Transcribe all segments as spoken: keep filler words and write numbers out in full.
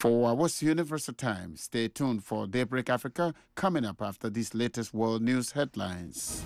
For What's Universal Time, stay tuned for Daybreak Africa coming up after these latest world news headlines.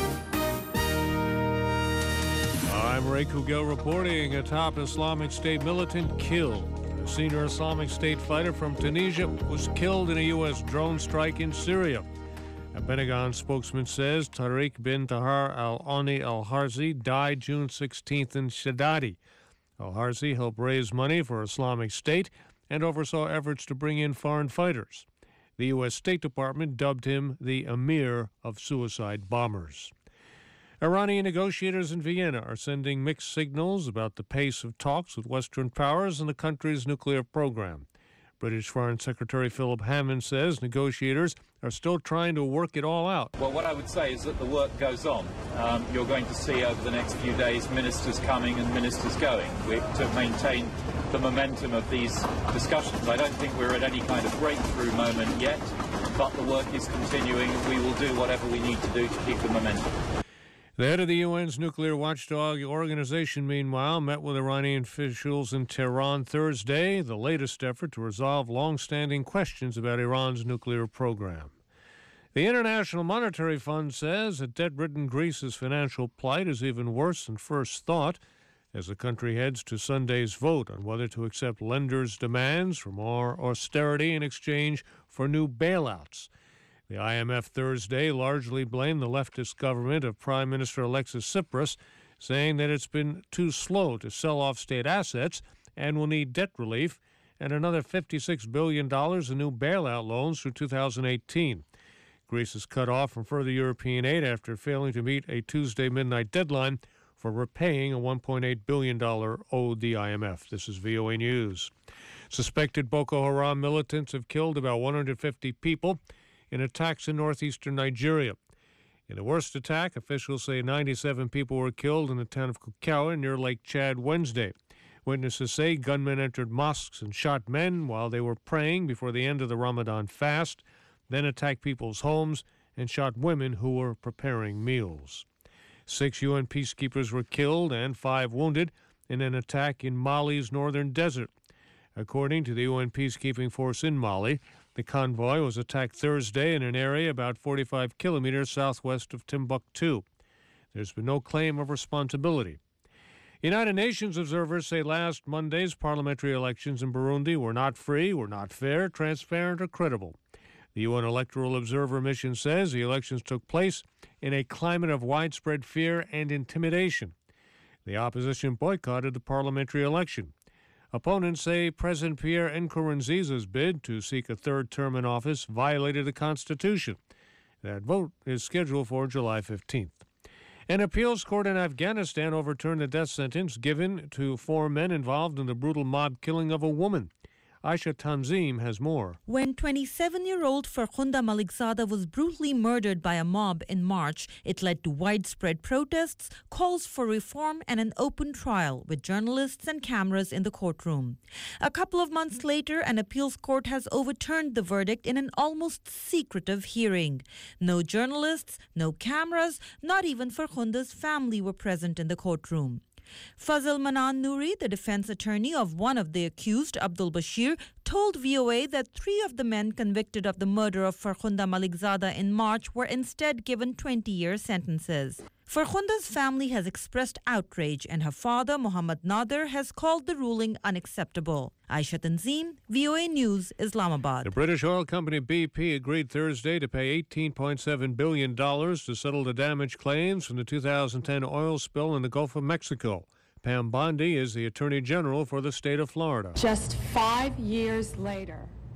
I'm Ray Kugel reporting. A top Islamic State militant killed. A senior Islamic State fighter from Tunisia was killed in a U S drone strike in Syria. A Pentagon spokesman says Tariq bin Tahar al-Ani al-Harzi died June sixteenth in Shadadi. Al-Harzi helped raise money for Islamic State and oversaw efforts to bring in foreign fighters. The U S State Department dubbed him the Emir of suicide bombers. Iranian negotiators in Vienna are sending mixed signals about the pace of talks with Western powers and the country's nuclear program. British Foreign Secretary Philip Hammond says negotiators are still trying to work it all out. Well, what I would say is that the work goes on. Um, you're going to see over the next few days ministers coming and ministers going we, to maintain the momentum of these discussions. I don't think we're at any kind of breakthrough moment yet, but the work is continuing. We will do whatever we need to do to keep the momentum. The head of the U N's nuclear watchdog organization, meanwhile, met with Iranian officials in Tehran Thursday, the latest effort to resolve long-standing questions about Iran's nuclear program. The International Monetary Fund says that debt-ridden Greece's financial plight is even worse than first thought as the country heads to Sunday's vote on whether to accept lenders' demands for more austerity in exchange for new bailouts. The I M F Thursday largely blamed the leftist government of Prime Minister Alexis Tsipras, saying that it's been too slow to sell off state assets and will need debt relief and another fifty-six billion dollars in new bailout loans through two thousand eighteen. Greece is cut off from further European aid after failing to meet a Tuesday midnight deadline for repaying a one point eight billion dollars owed the I M F. This is V O A News. Suspected Boko Haram militants have killed about one hundred fifty people in attacks in northeastern Nigeria. In the worst attack, officials say ninety-seven people were killed in the town of Kukawa near Lake Chad Wednesday. Witnesses say gunmen entered mosques and shot men while they were praying before the end of the Ramadan fast, then attacked people's homes and shot women who were preparing meals. Six U N peacekeepers were killed and five wounded in an attack in Mali's northern desert. According to the U N peacekeeping force in Mali, the convoy was attacked Thursday in an area about forty-five kilometers southwest of Timbuktu. There's been no claim of responsibility. United Nations observers say last Monday's parliamentary elections in Burundi were not free, were not fair, transparent, or credible. The U N Electoral Observer Mission says the elections took place in a climate of widespread fear and intimidation. The opposition boycotted the parliamentary election. Opponents say President Pierre Nkurunziza's bid to seek a third term in office violated the Constitution. That vote is scheduled for July fifteenth. An appeals court in Afghanistan overturned the death sentence given to four men involved in the brutal mob killing of a woman. Aisha Tanzim has more. When twenty-seven-year-old Farkhunda Malikzada was brutally murdered by a mob in March, it led to widespread protests, calls for reform, and an open trial with journalists and cameras in the courtroom. A couple of months later, an appeals court has overturned the verdict in an almost secretive hearing. No journalists, no cameras, not even Farkhunda's family were present in the courtroom. Fazil Manan Nouri, the defense attorney of one of the accused, Abdul Bashir, told V O A that three of the men convicted of the murder of Farkhunda Malikzada in March were instead given twenty-year sentences. Farkhunda's family has expressed outrage, and her father, Muhammad Nader, has called the ruling unacceptable. Aisha Tanzim, V O A News, Islamabad. The British oil company B P agreed Thursday to pay eighteen point seven billion dollars to settle the damage claims from the two thousand ten oil spill in the Gulf of Mexico. Pam Bondi is the Attorney General for the state of Florida. Just five years later,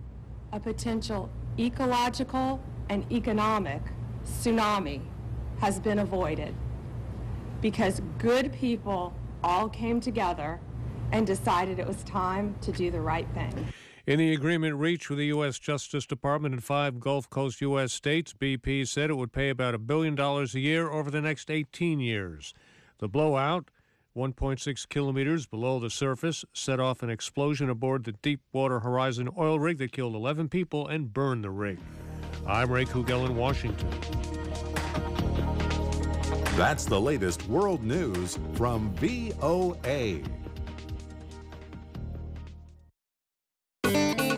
a potential ecological and economic tsunami has been avoided because good people all came together and decided it was time to do the right thing. In the agreement reached with the U S Justice Department and five Gulf Coast U S states, B P said it would pay about a billion dollars a year over the next eighteen years. The blowout, one point six kilometers below the surface, set off an explosion aboard the Deepwater Horizon oil rig that killed eleven people and burned the rig. I'm Ray Kugel in Washington. That's the latest world news from V O A.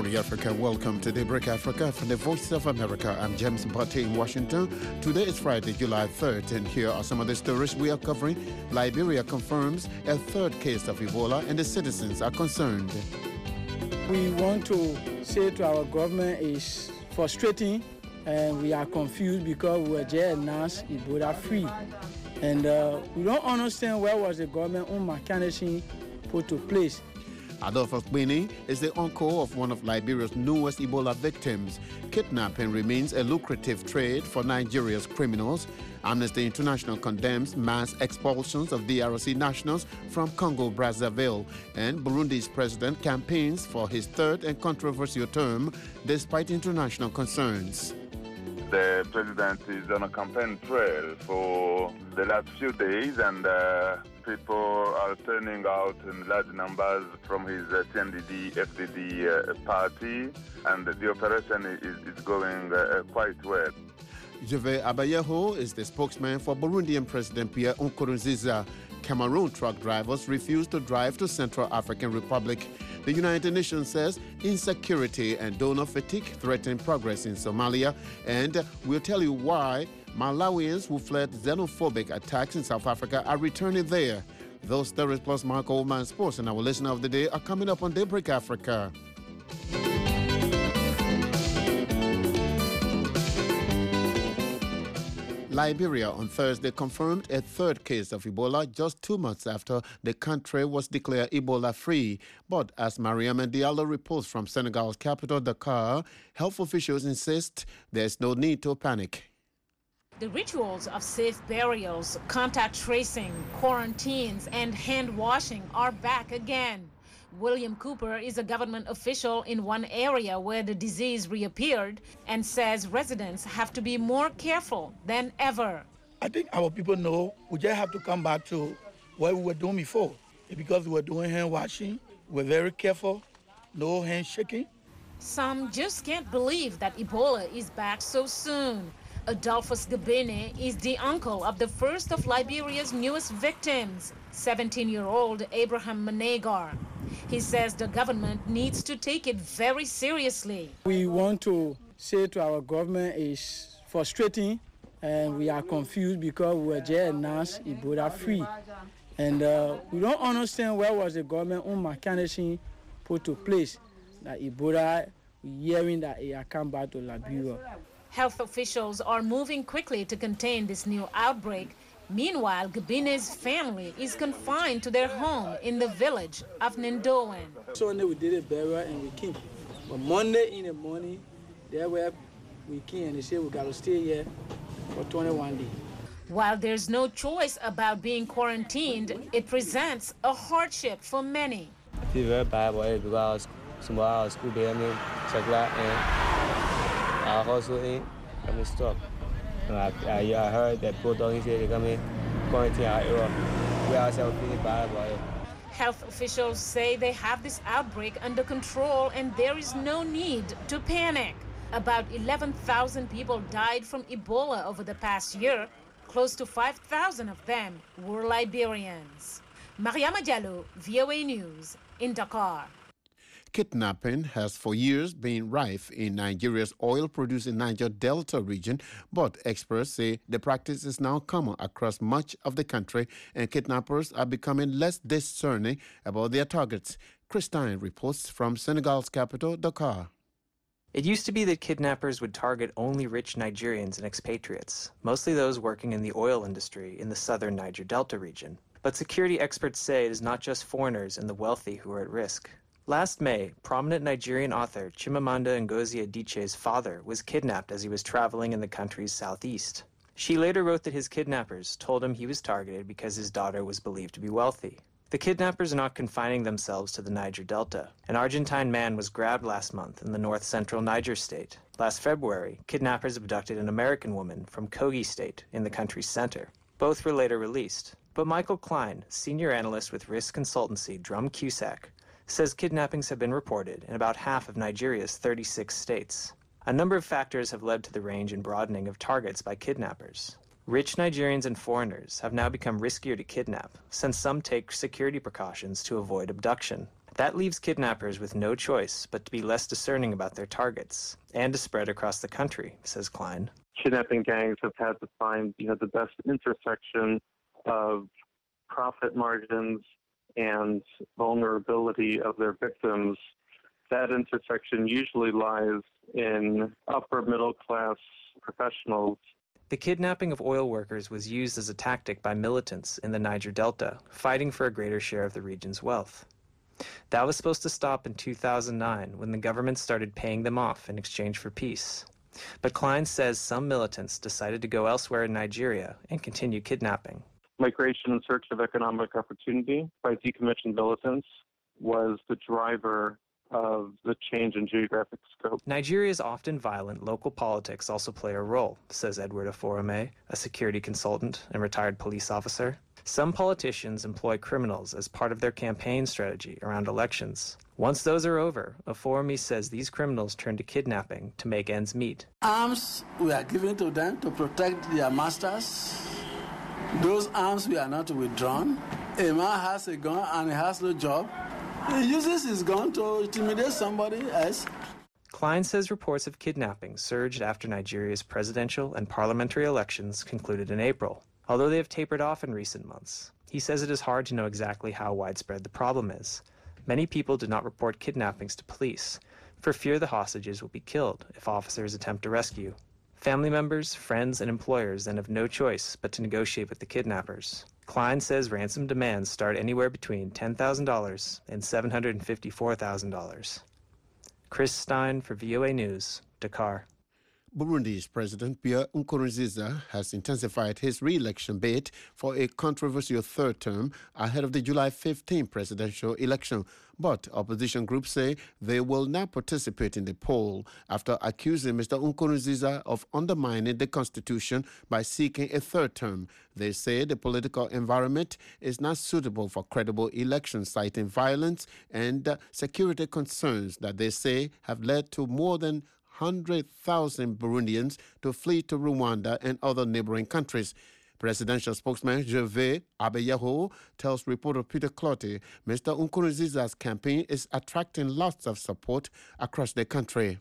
morning, Africa. Welcome to Daybreak Africa from the Voice of America. I'm James Butte in Washington. Today is Friday, July third, and here are some of the stories we are covering. Liberia confirms a third case of Ebola, and the citizens are concerned. We want to say to our government is frustrating, and we are confused because we were just announced Ebola free. And uh, we don't understand where was the government own mechanism put to place. Adolphus Bini is the uncle of one of Liberia's newest Ebola victims. Kidnapping remains a lucrative trade for Nigeria's criminals. Amnesty International condemns mass expulsions of D R C nationals from Congo-Brazzaville. And Burundi's president campaigns for his third and controversial term despite international concerns. The president is on a campaign trail for the last few days, and uh, people are turning out in large numbers from his uh, T N D D F D D uh, party, and the operation is, is going uh, quite well. Jove Abayeho is the spokesman for Burundian President Pierre Nkurunziza. Cameroon truck drivers refuse to drive to Central African Republic. The United Nations says insecurity and donor fatigue threaten progress in Somalia, and we'll tell you why Malawians who fled xenophobic attacks in South Africa are returning there. Those stories plus Mark Oldman Sports and our listener of the day are coming up on Daybreak Africa. Liberia on Thursday confirmed a third case of Ebola just two months after the country was declared Ebola-free. But as Mariam Diallo reports from Senegal's capital, Dakar, health officials insist there's no need to panic. The rituals of safe burials, contact tracing, quarantines, and hand washing are back again. William Cooper is a government official in one area where the disease reappeared and says residents have to be more careful than ever. I think our people know we just have to come back to what we were doing before. Because we were doing hand washing, we're very careful, no hand shaking. Some just can't believe that Ebola is back so soon. Adolphus Gabene is the uncle of the first of Liberia's newest victims, seventeen-year-old Abraham Manegar. He says the government needs to take it very seriously. We want to say to our government is frustrating, and we are confused because we were just announced Ebola free. And uh, we don't understand where was the government own mechanism put to place that Ebola, hearing that it had come back to Liberia. Health officials are moving quickly to contain this new outbreak. Meanwhile, Gabine's family is confined to their home in the village of Nindowen. Sunday we did a burial and we came. But Monday in the morning, there were we came and they said we got to stay here for twenty-one days. While there's no choice about being quarantined, it presents a hardship for many. I feel very bad about it because some of our school building, check that, and our hustle ain't coming stop. I, I, I heard that people don't say they're coming quarantine our area. We ourselves feeling bad about it. Health officials say they have this outbreak under control and there is no need to panic. About eleven thousand people died from Ebola over the past year. Close to five thousand of them were Liberians. Mariama Diallo, V O A News, in Dakar. Kidnapping has for years been rife in Nigeria's oil-producing Niger Delta region, but experts say the practice is now common across much of the country and kidnappers are becoming less discerning about their targets. Christine reports from Senegal's capital, Dakar. It used to be that kidnappers would target only rich Nigerians and expatriates, mostly those working in the oil industry in the southern Niger Delta region. But security experts say it is not just foreigners and the wealthy who are at risk. Last May, prominent Nigerian author Chimamanda Ngozi Adichie's father was kidnapped as he was traveling in the country's southeast. She later wrote that his kidnappers told him he was targeted because his daughter was believed to be wealthy. The kidnappers are not confining themselves to the Niger Delta. An Argentine man was grabbed last month in the north-central Niger state. Last February, kidnappers abducted an American woman from Kogi state in the country's center. Both were later released. But Michael Klein, senior analyst with risk consultancy Drum Cusack, says kidnappings have been reported in about half of Nigeria's thirty-six states. A number of factors have led to the range and broadening of targets by kidnappers. Rich Nigerians and foreigners have now become riskier to kidnap, since some take security precautions to avoid abduction. That leaves kidnappers with no choice but to be less discerning about their targets and to spread across the country, says Klein. Kidnapping gangs have had to find, you know, the best intersection of profit margins and vulnerability of their victims. That intersection usually lies in upper middle class professionals. The kidnapping of oil workers was used as a tactic by militants in the Niger Delta, fighting for a greater share of the region's wealth. That was supposed to stop in two thousand nine when the government started paying them off in exchange for peace. But Klein says some militants decided to go elsewhere in Nigeria and continue kidnapping. Migration in search of economic opportunity by decommissioned militants was the driver of the change in geographic scope. Nigeria's often violent local politics also play a role, says Edward Aforome, a security consultant and retired police officer. Some politicians employ criminals as part of their campaign strategy around elections. Once those are over, Aforome says these criminals turn to kidnapping to make ends meet. Arms we are giving to them to protect their masters. Those arms we are not withdrawn. A man has a gun and he has no job. He uses his gun to intimidate somebody else. Klein says reports of kidnapping surged after Nigeria's presidential and parliamentary elections concluded in April. Although they have tapered off in recent months, he says it is hard to know exactly how widespread the problem is. Many people did not report kidnappings to police, for fear the hostages will be killed if officers attempt to rescue. Family members, friends, and employers then have no choice but to negotiate with the kidnappers. Klein says ransom demands start anywhere between ten thousand dollars and seven hundred fifty-four thousand dollars. Chris Stein for V O A News, Dakar. Burundi's President Pierre Nkurunziza has intensified his re-election bid for a controversial third term ahead of the July fifteenth presidential election. But opposition groups say they will not participate in the poll after accusing Mister Nkurunziza of undermining the constitution by seeking a third term. They say the political environment is not suitable for credible elections, citing violence and uh, security concerns that they say have led to more than one hundred thousand Burundians to flee to Rwanda and other neighboring countries. Presidential spokesman Gervais Abeyeho tells reporter Peter Clottey Mister Nkurunziza's campaign is attracting lots of support across the country.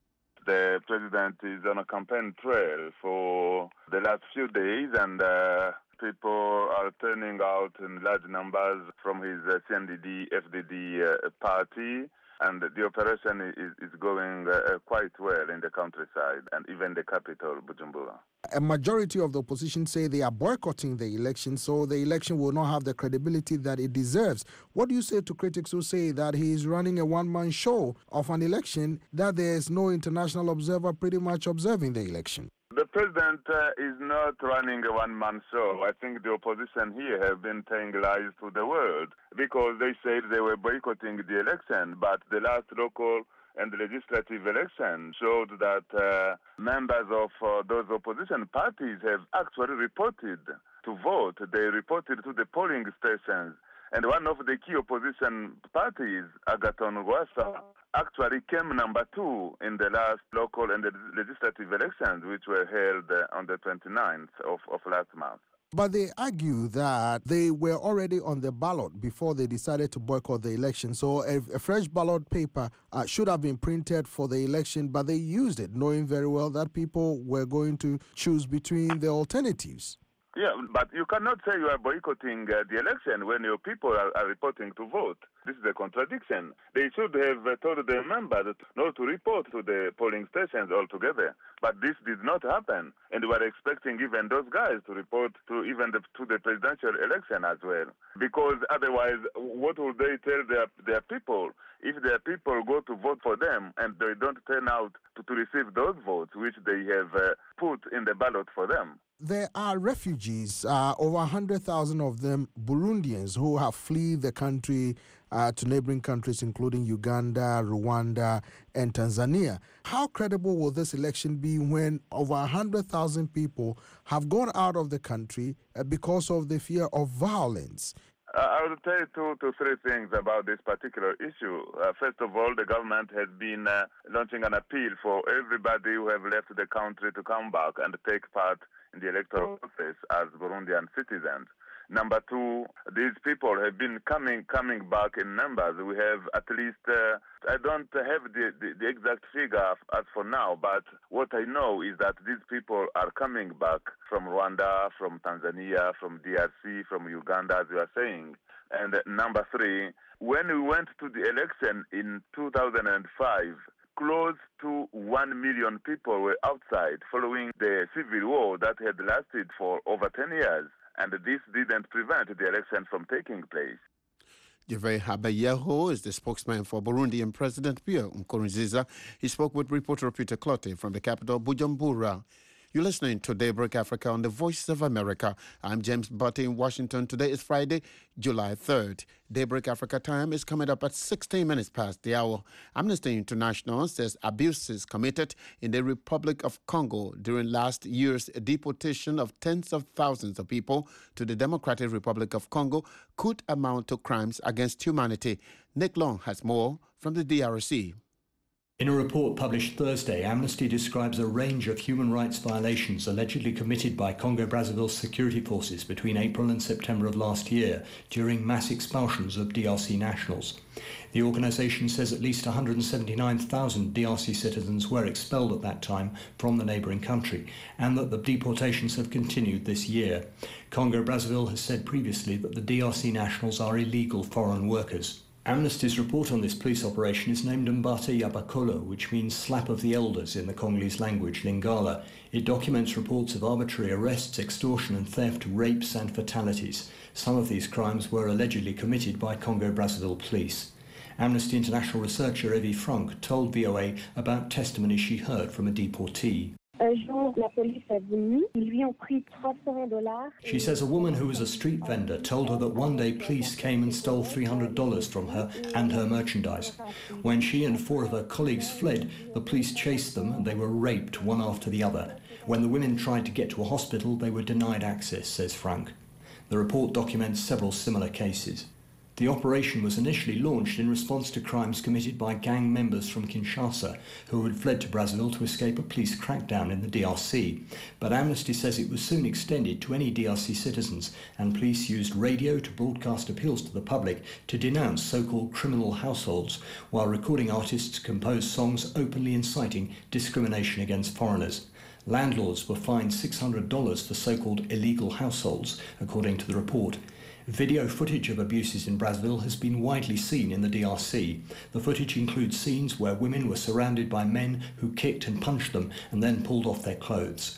The president is on a campaign trail for the last few days, and uh, people are turning out in large numbers from his uh, C N D D F D D uh, party. And the operation is, is going uh, quite well in the countryside and even the capital, Bujumbura. A majority of the opposition say they are boycotting the election, so the election will not have the credibility that it deserves. What do you say to critics who say that he is running a one-man show of an election, that there is no international observer pretty much observing the election? The president uh, is not running a one-man show. I think the opposition here have been telling lies to the world because they said they were boycotting the election, but the last local and legislative election showed that uh, members of uh, those opposition parties have actually reported to vote. They reported to the polling stations. And one of the key opposition parties, Agathon Rwasa, actually came number two in the last local and legislative elections, which were held uh, on the twenty-ninth of, of last month. But they argue that they were already on the ballot before they decided to boycott the election. So a, a fresh ballot paper uh, should have been printed for the election, but they used it, knowing very well that people were going to choose between the alternatives. Yeah, but you cannot say you are boycotting uh, the election when your people are, are reporting to vote. This is a contradiction. They should have uh, told their members not to report to the polling stations altogether. But this did not happen. And we are expecting even those guys to report to even the, to the presidential election as well. Because otherwise, what will they tell their, their people if their people go to vote for them and they don't turn out to, to receive those votes which they have uh, put in the ballot for them? There are refugees, uh, over one hundred thousand of them Burundians, who have fled the country uh, to neighboring countries, including Uganda, Rwanda, and Tanzania. How credible will this election be when over one hundred thousand people have gone out of the country uh, because of the fear of violence? Uh, I will tell you two to three things about this particular issue. Uh, first of all, the government has been uh, launching an appeal for everybody who have left the country to come back and take part in the electoral process as Burundian citizens. Number two, these people have been coming coming back in numbers. We have at least, uh, I don't have the, the, the exact figure as for now, but what I know is that these people are coming back from Rwanda, from Tanzania, from D R C, from Uganda, as you are saying. And uh, number three, when we went to the election in two thousand five, close to one million people were outside following the civil war that had lasted for over ten years. And this didn't prevent the election from taking place. Gervais Habayeho is the spokesman for Burundian President Pierre Nkurunziza. He spoke with reporter Peter Clotte from the capital, Bujumbura. You're listening to Daybreak Africa on the Voice of America. I'm James Butte in Washington. Today is Friday, July third. Daybreak Africa time is coming up at sixteen minutes past the hour. Amnesty International says abuses committed in the Republic of Congo during last year's deportation of tens of thousands of people to the Democratic Republic of Congo could amount to crimes against humanity. Nick Long has more from the D R C. In a report published Thursday, Amnesty describes a range of human rights violations allegedly committed by Congo-Brazzaville's security forces between April and September of last year during mass expulsions of D R C nationals. The organisation says at least one hundred seventy-nine thousand D R C citizens were expelled at that time from the neighbouring country, and that the deportations have continued this year. Congo-Brazzaville has said previously that the D R C nationals are illegal foreign workers. Amnesty's report on this police operation is named Mbate Yabakolo, which means slap of the elders in the Congolese language, Lingala. It documents reports of arbitrary arrests, extortion and theft, rapes and fatalities. Some of these crimes were allegedly committed by Congo-Brazzaville police. Amnesty International researcher Evie Frank told V O A about testimony she heard from a deportee. She says a woman who was a street vendor told her that one day police came and stole three hundred dollars from her and her merchandise. When she and four of her colleagues fled, the police chased them and they were raped one after the other. When the women tried to get to a hospital, they were denied access, says Frank. The report documents several similar cases. The operation was initially launched in response to crimes committed by gang members from Kinshasa who had fled to Brazzaville to escape a police crackdown in the D R C. But Amnesty says it was soon extended to any D R C citizens, and police used radio to broadcast appeals to the public to denounce so-called criminal households, while recording artists composed songs openly inciting discrimination against foreigners. Landlords were fined six hundred dollars for so-called illegal households, according to the report. Video footage of abuses in Brazzaville has been widely seen in the D R C. The footage includes scenes where women were surrounded by men who kicked and punched them and then pulled off their clothes.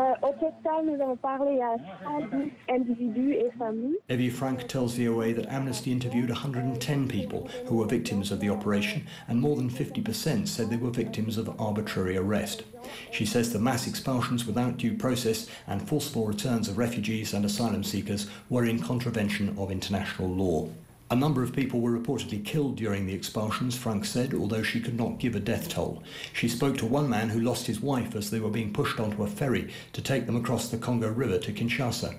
Evie Frank tells V O A that Amnesty interviewed one hundred ten people who were victims of the operation, and more than fifty percent said they were victims of arbitrary arrest. She says the mass expulsions without due process and forcible returns of refugees and asylum seekers were in contravention of international law. A number of people were reportedly killed during the expulsions, Frank said, although she could not give a death toll. She spoke to one man who lost his wife as they were being pushed onto a ferry to take them across the Congo River to Kinshasa.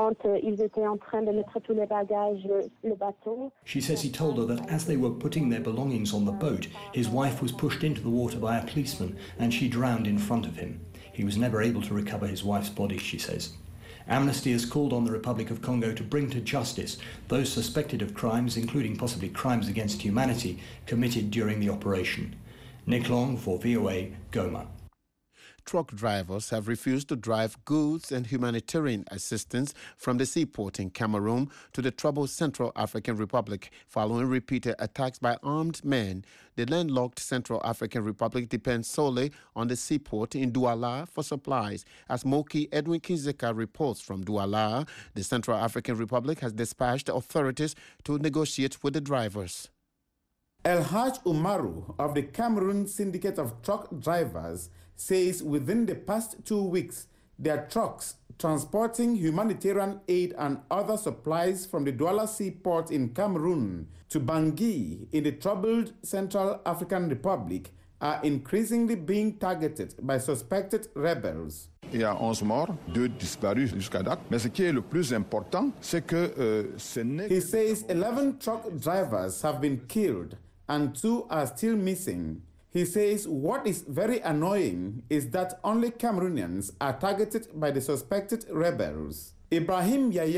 She says he told her that as they were putting their belongings on the boat, his wife was pushed into the water by a policeman and she drowned in front of him. He was never able to recover his wife's body, she says. Amnesty has called on the Republic of Congo to bring to justice those suspected of crimes, including possibly crimes against humanity, committed during the operation. Nick Long for V O A, Goma. Truck drivers have refused to drive goods and humanitarian assistance from the seaport in Cameroon to the troubled Central African Republic following repeated attacks by armed men. The landlocked Central African Republic depends solely on the seaport in Douala for supplies. As Moki Edwin Kinzeka reports from Douala, the Central African Republic has dispatched authorities to negotiate with the drivers. El Haj Umaru of the Cameroon Syndicate of Truck Drivers says within the past two weeks, their trucks transporting humanitarian aid and other supplies from the Douala seaport in Cameroon to Bangui in the troubled Central African Republic are increasingly being targeted by suspected rebels. Il y a onze morts, deux disparus jusqu'à date. Mais ce qui est le plus important, c'est que euh, ce n'est... He says eleven truck drivers have been killed and two are still missing. He says what is very annoying is that only Cameroonians are targeted by the suspected rebels. Ibrahim Yaya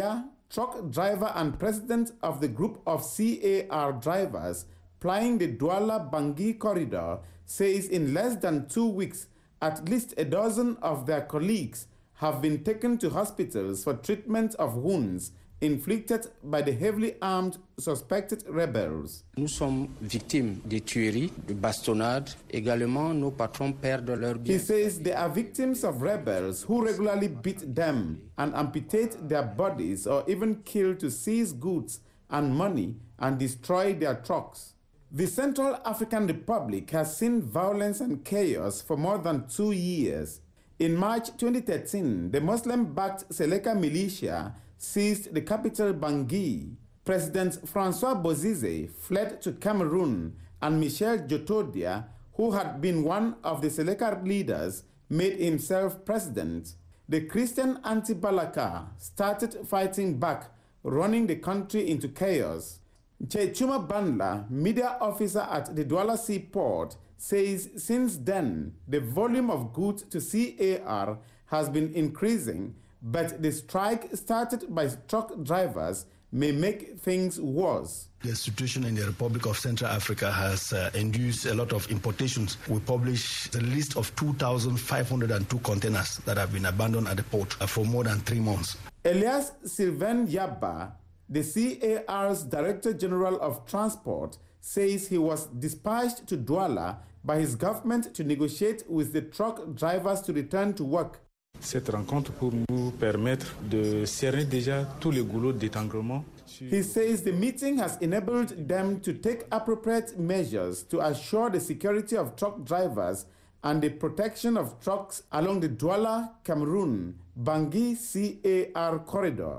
truck driver and president of the group of C A R drivers plying the Douala-Bangui corridor, says in less than two weeks, at least a dozen of their colleagues have been taken to hospitals for treatment of wounds inflicted by the heavily armed suspected rebels. Nous sommes victimes de tueries, de bastonnades. Également, nos patrons perdent leur bien. He says they are victims of rebels who regularly beat them and amputate their bodies or even kill to seize goods and money and destroy their trucks. The Central African Republic has seen violence and chaos for more than two years. In March twenty thirteen, the Muslim-backed Seleka militia seized the capital Bangui. President Francois Bozize fled to Cameroon, and Michel Djotodia, who had been one of the Seleka leaders, made himself president. The Christian anti-Balaka started fighting back, running the country into chaos. Chechuma Bandla, media officer at the Douala Seaport, says since then the volume of goods to C A R has been increasing, but the strike started by truck drivers may make things worse. The situation in the Republic of Central Africa has uh, induced a lot of importations. We published a list of two thousand five hundred two containers that have been abandoned at the port uh, for more than three months. Elias Sylvain Yaba, the C A R's Director General of Transport, says he was dispatched to Douala by his government to negotiate with the truck drivers to return to work. Cette rencontre pour nous permettre de cerner déjà tous les goulots d'étranglement. He says the meeting has enabled them to take appropriate measures to assure the security of truck drivers and the protection of trucks along the Douala-Cameroon Bangui C A R corridor.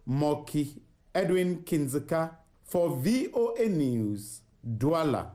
Moki Edwin Kinzeka for V O A News, Douala.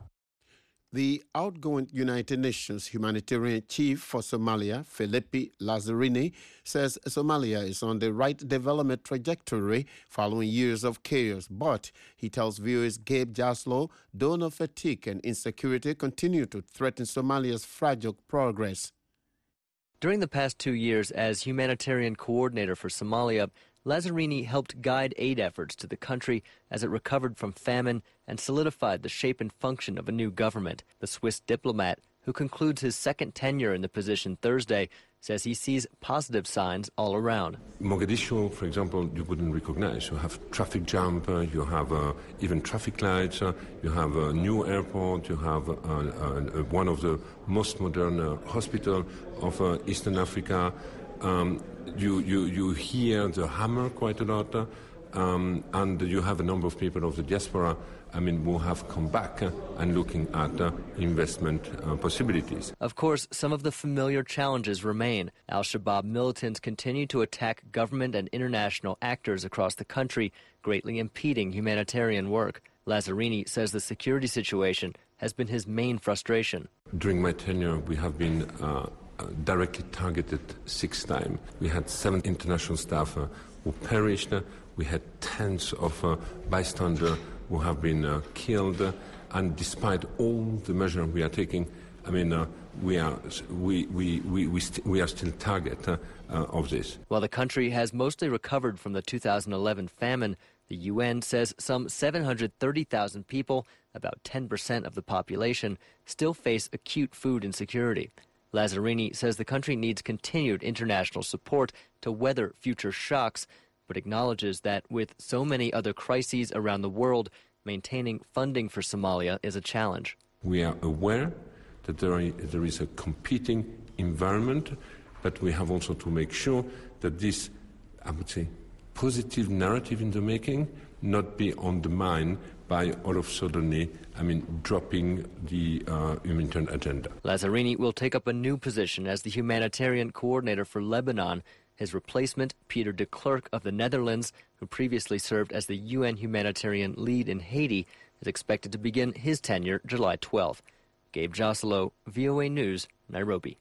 The outgoing United Nations humanitarian chief for Somalia, Filipe Lazzarini, says Somalia is on the right development trajectory following years of chaos. But he tells viewers Gabe Jaslow, donor fatigue and insecurity continue to threaten Somalia's fragile progress. During the past two years as humanitarian coordinator for Somalia, Lazzarini helped guide aid efforts to the country as it recovered from famine and solidified the shape and function of a new government. The Swiss diplomat, who concludes his second tenure in the position Thursday, says he sees positive signs all around. Mogadishu, for example, you wouldn't recognize. You have traffic jam, uh, you have uh, even traffic lights, uh, you have a new airport, you have uh, uh, uh, one of the most modern uh, hospitals of uh, Eastern Africa. Um, you, you, you hear the hammer quite a lot, uh, um, and you have a number of people of the diaspora, I mean, who have come back uh, and looking at uh, investment uh, possibilities. Of course, some of the familiar challenges remain. Al-Shabaab militants continue to attack government and international actors across the country, greatly impeding humanitarian work. Lazzarini says the security situation has been his main frustration. During my tenure, we have been uh, directly targeted six times. We had seven international staff uh, who perished. We had tens of uh, bystanders who have been uh, killed. And despite all the measures we are taking, I mean, uh, we are we we we we, st we are still target uh, uh, of this. While the country has mostly recovered from the two thousand eleven famine, the U N says some seven hundred thirty thousand people, about ten percent of the population, still face acute food insecurity. Lazzarini says the country needs continued international support to weather future shocks, but acknowledges that with so many other crises around the world, maintaining funding for Somalia is a challenge. We are aware that there, are, there is a competing environment, but we have also to make sure that this, I would say, positive narrative in the making not be undermined by all of suddenly, I mean, dropping the uh, humanitarian agenda. Lazzarini will take up a new position as the humanitarian coordinator for Lebanon. His replacement, Peter de Klerk of the Netherlands, who previously served as the U N humanitarian lead in Haiti, is expected to begin his tenure July twelfth. Gabe Joselo, V O A News, Nairobi.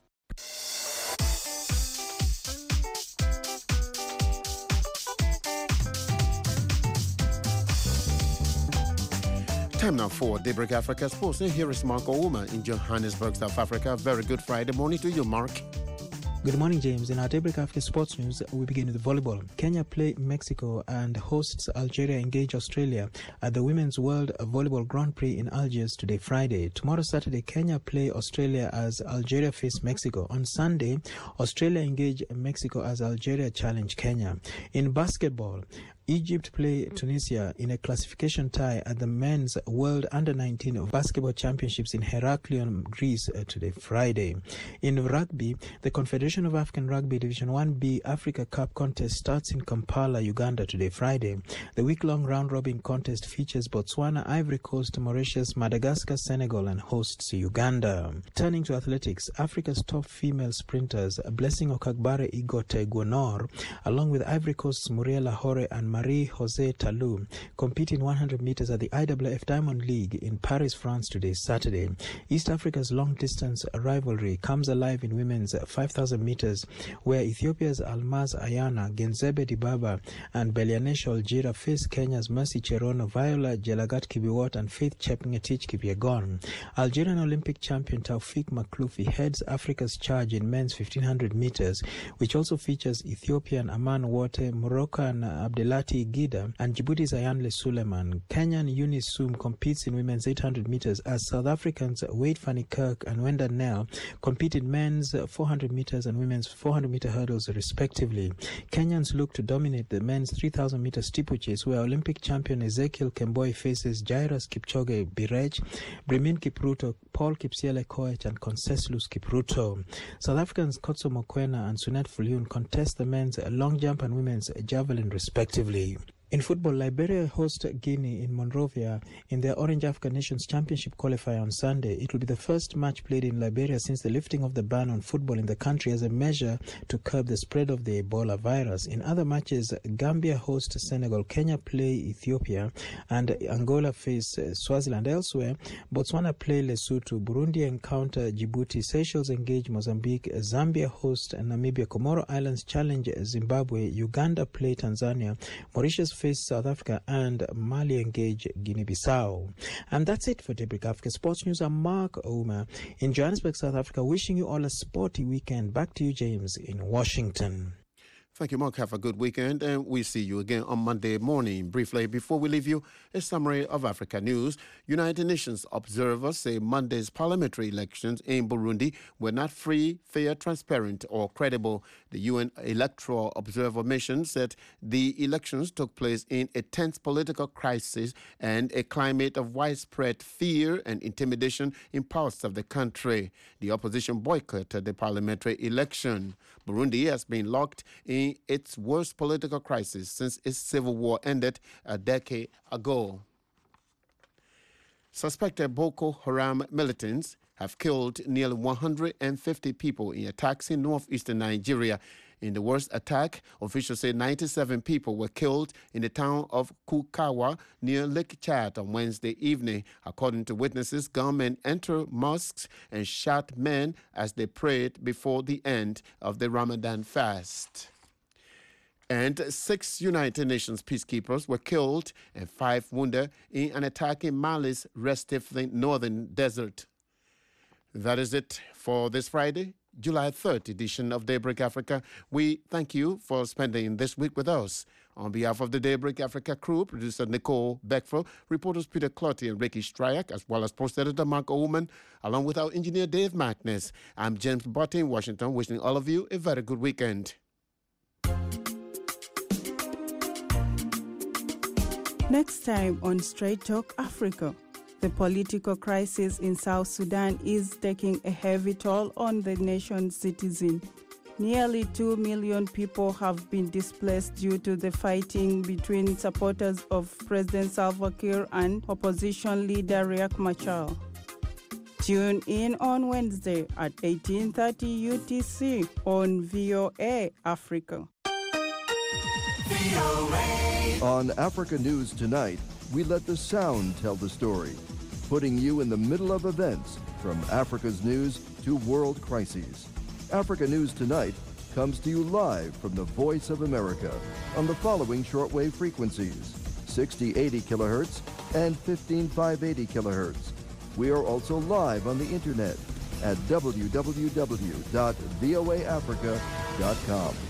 Time now for Daybreak Africa Sports. And here is Mark Ouma in Johannesburg, South Africa. Very good Friday morning to you, Mark. Good morning, James. In our Daybreak Africa Sports News, we begin with volleyball. Kenya play Mexico and hosts Algeria engage Australia at the Women's World Volleyball Grand Prix in Algiers today, Friday. Tomorrow, Saturday, Kenya play Australia as Algeria face Mexico. On Sunday, Australia engage Mexico as Algeria challenge Kenya. In basketball, Egypt play Tunisia in a classification tie at the Men's World Under nineteen Basketball Championships in Heraklion, Greece uh, today, Friday. In rugby, the Confederation of African Rugby Division one B Africa Cup contest starts in Kampala, Uganda today, Friday. The week-long round-robin contest features Botswana, Ivory Coast, Mauritius, Madagascar, Senegal, and hosts Uganda. Turning to athletics, Africa's top female sprinters, Blessing Okagbare Igote Gonor, along with Ivory Coast's Muriel Lahore and Marie-José Talou, compete in one hundred meters at the I W F Diamond League in Paris, France today, Saturday. East Africa's long-distance rivalry comes alive in women's five thousand meters, where Ethiopia's Almaz Ayana, Genzebe Dibaba, and Belianesh Oljira face Kenya's Mercy Cherono, Viola Jelagat Kibiwot, and Faith Chepngetich Kipyegon. Algerian Olympic champion Taufik Makloufi heads Africa's charge in men's fifteen hundred meters, which also features Ethiopian Aman Wote, Moroccan Abdelati Gida, and Djibouti's Ayanle Suleiman. Kenyan Eunice Sum competes in women's eight hundred meters as South Africans Wade Fanny Kirk and Wenda Nell compete in men's four hundred meters and women's four hundred meter hurdles respectively. Kenyans look to dominate the men's three thousand meter steeplechase, where Olympic champion Ezekiel Kemboi faces Jairus Kipchoge Birej, Brimin Kipruto, Paul Kipsiele Koech, and Conseslus Kipruto. South Africans Kotso Mokoena and Sunet Fuliun contest the men's long jump and women's javelin respectively. In football, Liberia host Guinea in Monrovia in their Orange African Nations Championship qualifier on Sunday. It will be the first match played in Liberia since the lifting of the ban on football in the country as a measure to curb the spread of the Ebola virus. In other matches, Gambia host Senegal, Kenya play Ethiopia, and Angola face Swaziland. Elsewhere, Botswana play Lesotho, Burundi encounter Djibouti, Seychelles engage Mozambique, Zambia host Namibia, Comoro Islands challenge Zimbabwe, Uganda play Tanzania, Mauritius face South Africa, and Mali engage Guinea-Bissau. And that's it for Daybreak Africa Sports News. I'm Mark Ouma in Johannesburg, South Africa, wishing you all a sporty weekend. Back to you, James, in Washington. Thank you, Mark. Have a good weekend, and we'll see you again on Monday morning. Briefly, before we leave you, a summary of Africa news. United Nations observers say Monday's parliamentary elections in Burundi were not free, fair, transparent, or credible. The U N Electoral Observer Mission said the elections took place in a tense political crisis and a climate of widespread fear and intimidation in parts of the country. The opposition boycotted the parliamentary election. Burundi has been locked in its worst political crisis since its civil war ended a decade ago. Suspected Boko Haram militants have killed nearly one hundred fifty people in attacks in northeastern Nigeria. In the worst attack, officials say ninety-seven people were killed in the town of Kukawa near Lake Chad on Wednesday evening. According to witnesses, gunmen entered mosques and shot men as they prayed before the end of the Ramadan fast. And six United Nations peacekeepers were killed and five wounded in an attack in Mali's restive northern desert. That is it for this Friday, July third edition of Daybreak Africa. We thank you for spending this week with us. On behalf of the Daybreak Africa crew, producer Nicole Beckford, reporters Peter Clotty and Ricky Stryak, as well as post editor Mark Oman, along with our engineer Dave Magnus. I'm James Botte in Washington, wishing all of you a very good weekend. Next time on Straight Talk Africa. The political crisis in South Sudan is taking a heavy toll on the nation's citizens. Nearly two million people have been displaced due to the fighting between supporters of President Salva Kiir and opposition leader Riek Machar. Tune in on Wednesday at eighteen thirty U T C on V O A Africa. On Africa News Tonight, we let the sound tell the story, putting you in the middle of events from Africa's news to world crises. Africa News Tonight comes to you live from the Voice of America on the following shortwave frequencies, sixty eighty kilohertz and fifteen five eighty kilohertz. We are also live on the internet, at w w w dot v o a africa dot com.